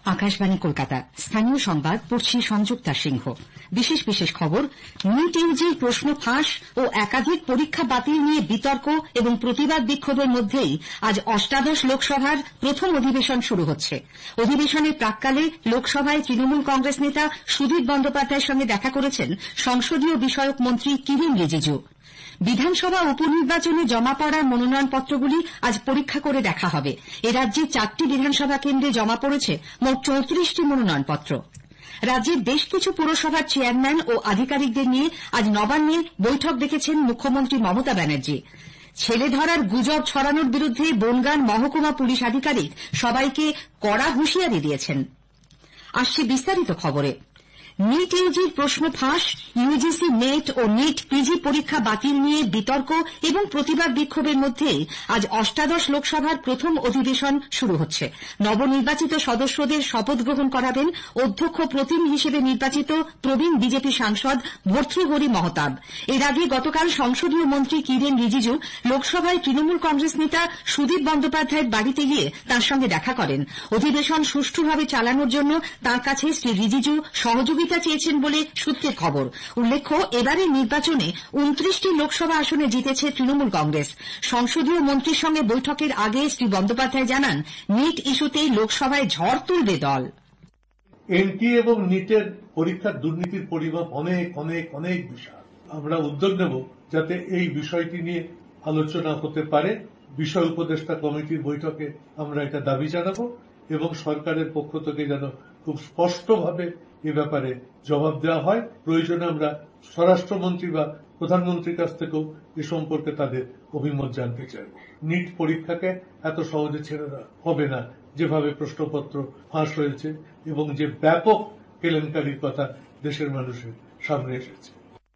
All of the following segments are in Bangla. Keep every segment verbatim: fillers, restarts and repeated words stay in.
আকাশবাণী কলকাতা, স্থানীয় সংবাদ পড়ছি সংযুক্তা সিংহ। বিশেষ বিশেষ খবর, নিট ইউজির প্রশ্ন ফাঁস ও একাধিক পরীক্ষা বাতিল নিয়ে বিতর্ক এবং প্রতিবাদ বিক্ষোভের মধ্যেই আজ অষ্টাদশ লোকসভার প্রথম অধিবেশন শুরু হচ্ছে। অধিবেশনের প্রাক্কালে লোকসভায় তৃণমূল কংগ্রেস নেতা সুদীপ বন্দ্যোপাধ্যায়ের সঙ্গে দেখা করেছেন সংসদীয় বিষয়ক মন্ত্রী কিরেন রিজিজু। বিধানসভা উপনির্বাচনে জমা পড়া মনোনয়নপত্রগুলি আজ পরীক্ষা করে দেখা হবে। এ রাজ্যে চারটি বিধানসভা কেন্দ্রে জমা পড়েছে মোট চৌত্রিশটি মনোনয়নপত্র। রাজ্যের বেশ কিছু পুরসভার চেয়ারম্যান ও আধিকারিকদের নিয়ে আজ নবান্নে বৈঠক ডেকেছেন মুখ্যমন্ত্রী মমতা ব্যানার্জি। ছেলে ধরার গুজব ছড়ানোর বিরুদ্ধে বনগাঁর মহকুমা পুলিশ আধিকারিক সবাইকে কড়া হুঁশিয়ারি দিয়েছেন। আসছে বিস্তারিত খবরে। নিট ইউজির প্রশ্ন ফাঁস, ইউজিসি নেট ও নিট পিজি পরীক্ষা বাতিল নিয়ে বিতর্ক এবং প্রতিবাদ বিক্ষোভের মধ্যেই আজ অষ্টাদশ লোকসভার প্রথম অধিবেশন শুরু হচ্ছে। নবনির্বাচিত সদস্যদের শপথ গ্রহণ করাবেন অধ্যক্ষ প্রতিম হিসেবে নির্বাচিত প্রবীণ বিজেপি সাংসদ ভর্তৃহরি মহতাব। এর আগে গতকাল সংসদীয় মন্ত্রী কিরেন রিজিজু লোকসভায় তৃণমূল কংগ্রেস নেতা সুদীপ বন্দ্যোপাধ্যায়ের বাড়িতে গিয়ে তাঁর সঙ্গে দেখা করেন। অধিবেশন সুষ্ঠুভাবে চালানোর জন্য তাঁর কাছে শ্রী রিজিজু সহযোগিতা চেয়েছেন বলে সূত্রের খবর। উল্লেখ্য, এবারের নির্বাচনে উনত্রিশটি লোকসভা আসনে জিতেছে তৃণমূল কংগ্রেস। সংসদীয় মন্ত্রীর সঙ্গে বৈঠকের আগে শ্রী বন্দ্যোপাধ্যায় জানান, নিট ইস্যুতেই লোকসভায় ঝড় তুলবে দল। এনটি এবং নিটের পরীক্ষার দুর্নীতির পরিমাপ অনেক অনেক অনেক বিশাল। আমরা উদ্যোগ নেব যাতে এই বিষয়টি নিয়ে আলোচনা হতে পারে। বিষয় উপদেষ্টা কমিটির বৈঠকে আমরা এটা দাবি জানাবো এবং সরকারের পক্ষ থেকে যেন খুব স্পষ্টভাবে এ ব্যাপারে জবাব দেওয়া হয়। প্রয়োজনে আমরা স্বরাষ্ট্রমন্ত্রী বা প্রধানমন্ত্রীর কাছ থেকেও এ সম্পর্কে তাদের অভিমত জানতে চাইব। নিট পরীক্ষাকে এত সহজে ছেড়ে দেওয়া হবে না, যেভাবে প্রশ্নপত্র ফাঁস হয়েছে এবং যে ব্যাপক কেলেঙ্কারির কথা দেশের মানুষের সামনে এসেছে।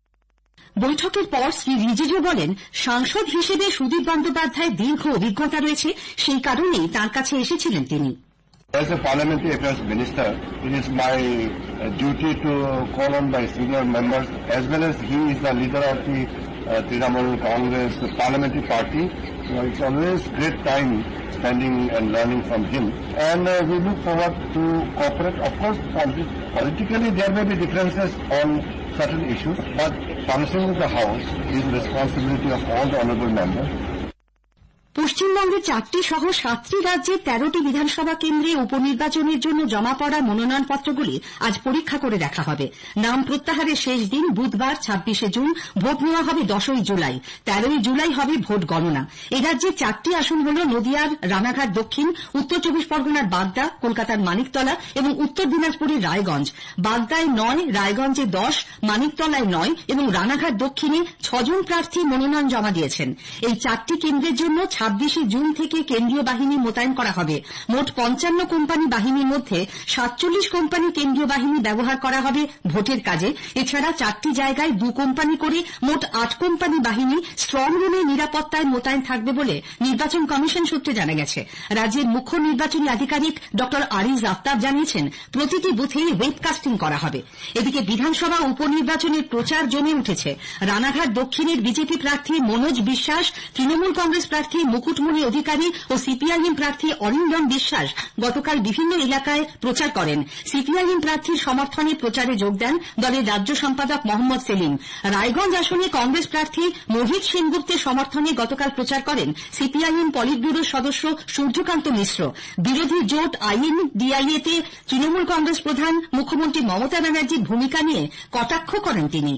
বৈঠকের পর শ্রী রিজিজু বলেন, সাংসদ হিসেবে সুদীপ বন্দ্যোপাধ্যায়ের দীর্ঘ অভিজ্ঞতা রয়েছে, সেই কারণেই তাঁর কাছে এসেছিলেন তিনি। As a parliamentary affairs minister, it is my uh, duty to call on my senior members, as well as he is the leader of the uh, Trinamool Congress the parliamentary party. So it's always great time spending and learning from him. And uh, we look forward to cooperate. Of course, politically there may be differences on certain issues, but functioning the House is the responsibility of all the honourable members. পশ্চিমবঙ্গের চারটি সহ সাতটি রাজ্যের তেরোটি বিধানসভা কেন্দ্রে উপনির্বাচনের জন্য জমা পড়া মনোনয়নপত্রগুলি আজ পরীক্ষা করে দেখা হবে। নাম প্রত্যাহারের শেষ দিন বুধবার ছাব্বিশে জুন, ভোট নেওয়া হবে দশই জুলাই। তেরোই জুলাই হবে ভোট গণনা। এ রাজ্যের চারটি আসন হল নদিয়ার রানাঘাট দক্ষিণ, উত্তর চব্বিশ পরগনার বাগদা, কলকাতার মানিকতলা এবং উত্তর দিনাজপুরের রায়গঞ্জ। বাগদায় নয়, রায়গঞ্জে দশ, মানিকতলায় নয় এবং রানাঘাট দক্ষিণে ছজন প্রার্থী মনোনয়ন জমা দিয়েছেন। এই চারটি কেন্দ্রের জন্য ছাব্বিশে জুন থেকে কেন্দ্রীয় বাহিনী মোতায়েন করা হবে। মোট পঞ্চান্ন কোম্পানি বাহিনীর মধ্যে সাতচল্লিশ কোম্পানি কেন্দ্রীয় বাহিনী ব্যবহার করা হবে ভোটের কাজে। এছাড়া চারটি জায়গায় দু কোম্পানি করে মোট আট কোম্পানি বাহিনী স্ট্রং রুমে নিরাপত্তায় মোতায়েন থাকবে বলে নির্বাচন কমিশন সূত্রে জানা গেছে। রাজ্যের মুখ্য নির্বাচনী আধিকারিক ড আরিজ আফতাব জানিয়েছেন, প্রতিটি বুথেই ওয়েবকাস্টিং করা হবে। এদিকে বিধানসভা উপনির্বাচনের প্রচার জমে উঠেছে। রানাঘাট দক্ষিণের বিজেপি প্রার্থী মনোজ বিশ্বাস, তৃণমূল কংগ্রেস প্রার্থী মুকুটমণি অধিকারী ও সিপিআইএম প্রার্থী অরিন্দম বিশ্বাস গতকাল বিভিন্ন এলাকায় প্রচার করেন। সিপিআইএম প্রার্থীর সমর্থনে প্রচারে যোগ দেন দলের রাজ্য সম্পাদক মোহাম্মদ সেলিম। রায়গঞ্জ আসনে কংগ্রেস প্রার্থী মোহিত সেনগুপ্তের সমর্থনে গতকাল প্রচার করেন সিপিআইএম পলিট ব্যুরোর সদস্য সূর্যকান্ত মিশ্র। বিরোধী জোট আইএনডিআইএ তে তৃণমূল কংগ্রেস প্রধান মুখ্যমন্ত্রী মমতা ব্যানার্জির ভূমিকা নিয়ে কটাক্ষ করেন তিনি।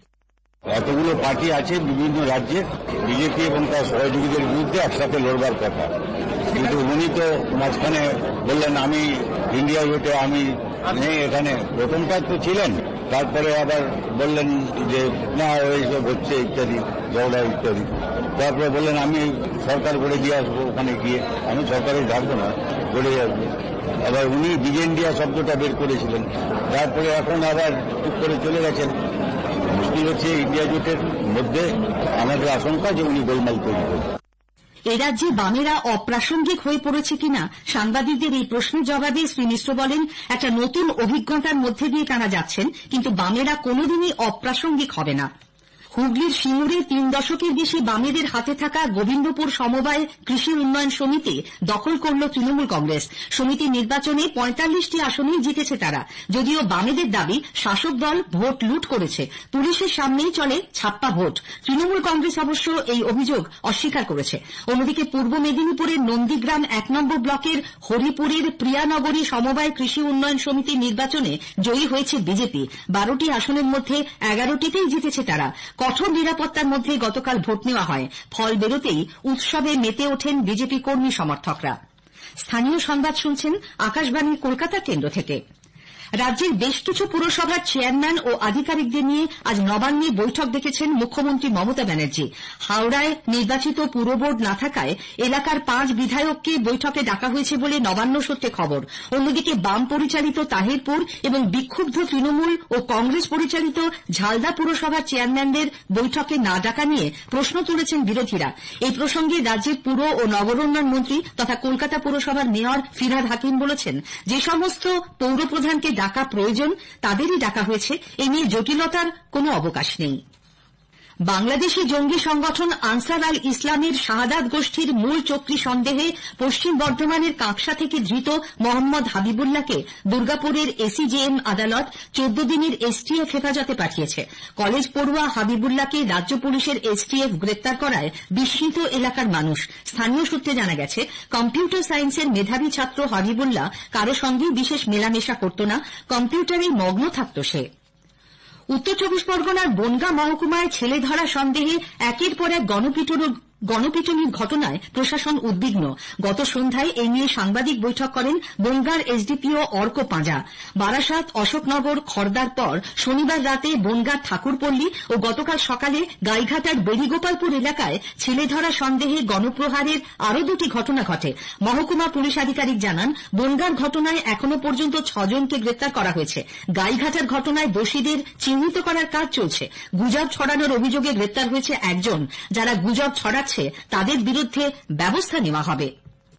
এতগুলো পার্টি আছে বিভিন্ন রাজ্যে, বিজেপি এবং তার সহযোগীদের বিরুদ্ধে একসাথে লড়বার কথা, কিন্তু উনি তো মাঝখানে বললেন আমি ইন্ডিয়া জোটে আমি নেই, এখানে প্রথমটা তো ছিলেন, তারপরে আবার বললেন যে না এইসব হচ্ছে ইত্যাদি ঝগড়া ইত্যাদি, তারপরে বললেন আমি সরকার করে দিয়ে আসবো, ওখানে গিয়ে আমি সরকারে থাকবো না, করে আসবো। আবার উনি বিজ ইন্ডিয়া শব্দটা বের করেছিলেন, তারপরে এখন আবার চুপ করে চলে গেছেন। মুশকিল হচ্ছে ইন্ডিয়া জোটের মধ্যে আমাদের আশঙ্কা যে উনি গোলমাল তৈরি করবেন। এ রাজ্যে বামেরা অপ্রাসঙ্গিক হয়ে পড়েছে কিনা সাংবাদিকদের এই প্রশ্নের জবাবে শ্রী মিশ্র বলেন, একটা নতুন অভিজ্ঞতার মধ্যে দিয়ে তাঁরা যাচ্ছেন, কিন্তু বামেরা কোনোদিনই অপ্রাসঙ্গিক হবে না। হুগলির সিঙ্গুরে তিন দশকের বেশি বামেদের হাতে থাকা গোবিন্দপুর সমবায় কৃষি উন্নয়ন সমিতি দখল করল তৃণমূল কংগ্রেস। সমিতির নির্বাচনে পঁয়তাল্লিশটি আসনেই জিতেছে তারা, যদিও বামেদের দাবি শাসক দল ভোট লুট করেছে। পুলিশের সামনেই চলে ছাপ্পা ভোট। তৃণমূল কংগ্রেস অবশ্য এই অভিযোগ অস্বীকার করেছে। অন্যদিকে পূর্ব মেদিনীপুরের নন্দীগ্রাম এক নম্বর ব্লকের হরিপুরের প্রিয়ানগরী সমবায় কৃষি উন্নয়ন সমিতির নির্বাচনে জয়ী হয়েছে বিজেপি। বারোটি আসনের মধ্যে এগারোটিতেই জিতেছে তারা। কঠোর নিরাপত্তার মধ্যে গতকাল ভোট নেওয়া হয়। ফল বেরোতেই উৎসবে মেতে ওঠেন বিজেপি কর্মী সমর্থকরা। স্থানীয় সংবাদ শুনছেন আকাশবাণীর কলকাতা কেন্দ্র থেকে। রাজ্যের বেশ কিছু পুরসভার চেয়ারম্যান ও আধিকারিকদের নিয়ে আজ নবান্নে বৈঠক ডেকেছেন মুখ্যমন্ত্রী মমতা ব্যানার্জি। হাওড়ায় নির্বাচিত পুরবোর্ড না থাকায় এলাকার পাঁচ বিধায়ককে বৈঠকে ডাকা হয়েছে বলে নবান্ন সূত্রে খবর। অন্যদিকে বাম পরিচালিত তাহিরপুর এবং বিক্ষুব্ধ তৃণমূল ও কংগ্রেস পরিচালিত ঝালদা পুরসভার চেয়ারম্যানদের বৈঠকে না ডাকা নিয়ে প্রশ্ন তুলেছেন বিরোধীরা। এই প্রসঙ্গে রাজ্যের পুর ও নগরোন্নয়ন মন্ত্রী তথা কলকাতা পুরসভার মেয়র ফিরহাদ হাকিম বলেছেন, যে সমস্ত পৌরপ্রধানকে ডাকা প্রয়োজন তাদেরই ডাকা হয়েছে। এ নিয়ে জটিলতার কোনো অবকাশ নেই। বাংলাদেশি জঙ্গি সংগঠন আনসার আল ইসলামের শাহাদাত গোষ্ঠীর মূল চক্রী সন্দেহে পশ্চিম বর্ধমানের কাঁকসা থেকে ধৃত মোহাম্মদ হাবিবুল্লাহকে দুর্গাপুরের এসিজেএম আদালত চোদ্দ দিনের এসটিএফ হেফাজতে পাঠিয়েছে। কলেজ পড়ুয়া হাবিবুল্লাহকে রাজ্য পুলিশের এসটিএফ গ্রেপ্তার করায় বিস্মিত এলাকার মানুষ। স্থানীয় সূত্রে জানা গেছে, কম্পিউটার সায়েন্সের মেধাবী ছাত্র হাবিবুল্লাহ কারো সঙ্গেই বিশেষ মেলামেশা করত না, কম্পিউটারে মগ্ন থাকত সে। উত্তর চব্বিশ পরগনার বনগাঁ মহকুমায় ছেলে ধরা সন্দেহে একের পর এক গণপিটুনির ঘটনায় প্রশাসন উদ্বিগ্ন। গত সন্ধ্যায় এই নিয়ে সাংবাদিক বৈঠক করেন বনগাঁর এসডিপিও অর্ক পাঁজা। বারাসাত, অশোকনগর, খড়দার পর শনিবার রাতে বনগাঁর ঠাকুরপল্লী ও গতকাল সকালে গাইঘাটার বেড়িগোপালপুর এলাকায় ছেলে ধরা সন্দেহে গণপ্রহারের আরও দুটি ঘটনা ঘটে। মহকুমা পুলিশ আধিকারিক জানান, বনগাঁর ঘটনায় এখনো পর্যন্ত ছজনকে গ্রেপ্তার করা হয়েছে। গাইঘাটার ঘটনায় দোষীদের চিহ্নিত করার কাজ চলছে। গুজব ছড়ানোর অভিযোগে গ্রেপ্তার হয়েছে একজন। যারা গুজব ছড়াচ্ছে তাদের বিরুদ্ধে ব্যবস্থা নেওয়া হবে।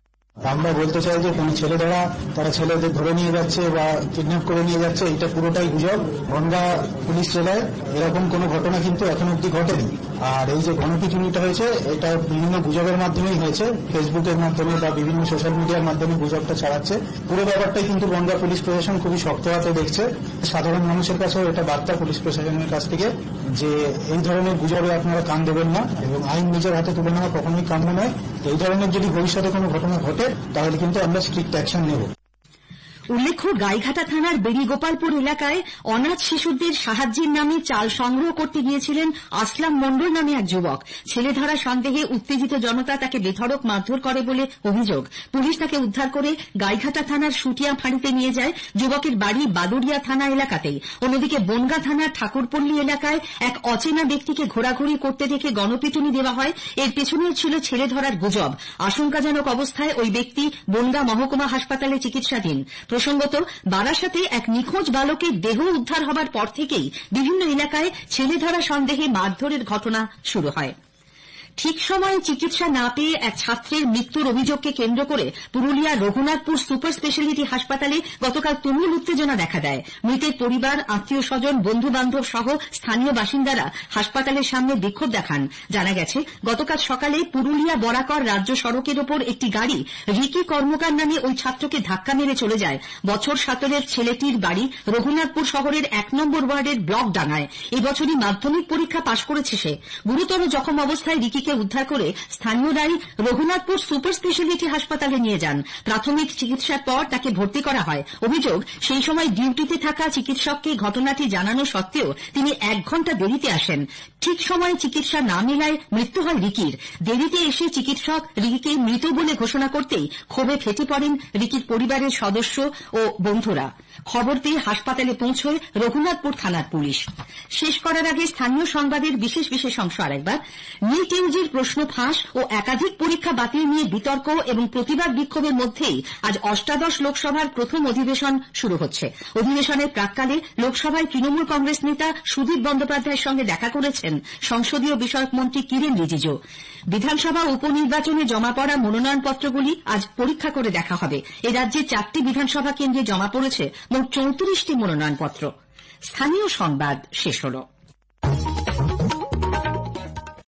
আমরা বলতে চাই যে কোন ছেলে ধরা, তারা ছেলেদের ধরে নিয়ে যাচ্ছে বা কিডন্যাপ করে নিয়ে যাচ্ছে, এটা পুরোটাই গুজব। বনগাঁ পুলিশ জেলায় এরকম কোনো ঘটনা কিন্তু এখন অব্দি ঘটেনি। আর এই যে গণপিটুনিটা হয়েছে, এটা বিভিন্ন গুজবের মাধ্যমেই হয়েছে। ফেসবুকের মাধ্যমে বা বিভিন্ন সোশ্যাল মিডিয়ার মাধ্যমে গুজবটা ছড়াচ্ছে। পুরো ব্যাপারটাই কিন্তু বনগাঁ পুলিশ প্রশাসন খুবই শক্ত হাতে দেখছে। সাধারণ মানুষের কাছেও এটা বার্তা পুলিশ প্রশাসনের কাছ থেকে যে এই ধরনের গুজবে আপনারা কান দেবেন না এবং আইন নিজের হাতে তুলে নেওয়া কখনোই কাম্য নয়। এই ধরনের যদি ভবিষ্যতে কোনো ঘটনা ঘটে তাহলে কিন্তু আমরা স্ট্রিক্ট অ্যাকশন নেব। উল্লেখ্য, গাইঘাটা থানার বেড়িগোপালপুর এলাকায় অনাথ শিশুদের সাহায্যের নামে চাল সংগ্রহ করতে গিয়েছিলেন আসলাম মণ্ডল নামে এক যুবক। ছেলে ধরা সন্দেহে উত্তেজিত জনতা তাকে বেধড়ক মারধর করে বলে অভিযোগ। পুলিশ তাকে উদ্ধার করে গাইঘাটা থানার সুটিয়া ফাঁড়িতে নিয়ে যায়। যুবকের বাড়ি বাদুড়িয়া থানা এলাকাতেই। অন্যদিকে বনগাঁ থানার ঠাকুরপল্লী এলাকায় এক অচেনা ব্যক্তিকে ঘোরাঘুরি করতে দেখে গণপিটুনি দেওয়া হয়। এর পেছনেও ছিল ছেলে ধরার গুজব। আশঙ্কাজনক অবস্থায় ওই ব্যক্তি বনগাঁ মহকুমা হাসপাতালে চিকিৎসাধীন। প্রসঙ্গত, বারাসাতে এক নিখোঁজ বালকের দেহ উদ্ধার হবার পর থেকেই বিভিন্ন এলাকায় ছেলে ধরা সন্দেহে মারধরের ঘটনা শুরু হয়। ঠিক সময়ে চিকিৎসা না পেয়ে এক ছাত্রের মৃত্যুর অভিযোগকে কেন্দ্র করে পুরুলিয়ার রঘুনাথপুর সুপার স্পেশালিটি হাসপাতালে গতকাল তুমুল উত্তেজনা দেখা দেয়। মৃতের পরিবার, আত্মীয় স্বজন, বন্ধু বান্ধব সহ স্থানীয় বাসিন্দারা হাসপাতালের সামনে বিক্ষোভ দেখান। জানা গেছে, গতকাল সকালে পুরুলিয়া বরাকর রাজ্য সড়কের ওপর একটি গাড়ি রিকি কর্মকার নামে ওই ছাত্রকে ধাক্কা মেরে চলে যায়। বছর সতেরোর ছেলেটির বাড়ি রঘুনাথপুর শহরের এক নম্বর ওয়ার্ডের ব্লক ডাঙ্গায়। এবছরই মাধ্যমিক পরীক্ষা পাশ করেছে সে। গুরুতর জখম অবস্থায় রিকি উদ্ধার করে স্থানীয়রাই রঘুনাথপুর সুপার স্পেশালিটি হাসপাতালে নিয়ে যান। প্রাথমিক চিকিৎসার পর তাকে ভর্তি করা হয়। অভিযোগ, সেই সময় ডিউটিতে থাকা চিকিৎসককে ঘটনাটি জানানো সত্ত্বেও তিনি এক ঘণ্টা দেরিতে আসেন। ঠিক সময়ে চিকিৎসা না মেলায় মৃত্যু হয় রিকির। দেরিতে এসে চিকিৎসক রিকিকে মৃত বলে ঘোষণা করতেই ক্ষোভে ফেটে পড়েন রিকির পরিবারের সদস্য ও বন্ধুরা। খবর পেয়ে হাসপাতালে পৌঁছয় রঘুনাথপুর থানার পুলিশ। শেষ করার আগে স্থানীয় সংবাদের বিশেষ বিশেষ অংশ আরেকবার। নিট ইউজির প্রশ্ন ফাঁস ও একাধিক পরীক্ষা বাতিল নিয়ে বিতর্ক এবং প্রতিবাদ বিক্ষোভের মধ্যেই আজ অষ্টাদশ লোকসভার প্রথম অধিবেশন শুরু হচ্ছে। অধিবেশনের প্রাক্কালে লোকসভায় তৃণমূল কংগ্রেস নেতা সুদীপ বন্দ্যোপাধ্যায়ের সঙ্গে দেখা করেছেন সংসদীয় বিষয়ক মন্ত্রী কিরেন রিজিজু। বিধানসভা উপনির্বাচনে জমা পড়া মনোনয়নপত্রগুলি আজ পরীক্ষা করে দেখা হবে। এ রাজ্যে চারটি বিধানসভা কেন্দ্রে জমা পড়েছে মোট চৌত্রিশটি মনোনয়নপত্র। স্থানীয় সংবাদ শেষ হল।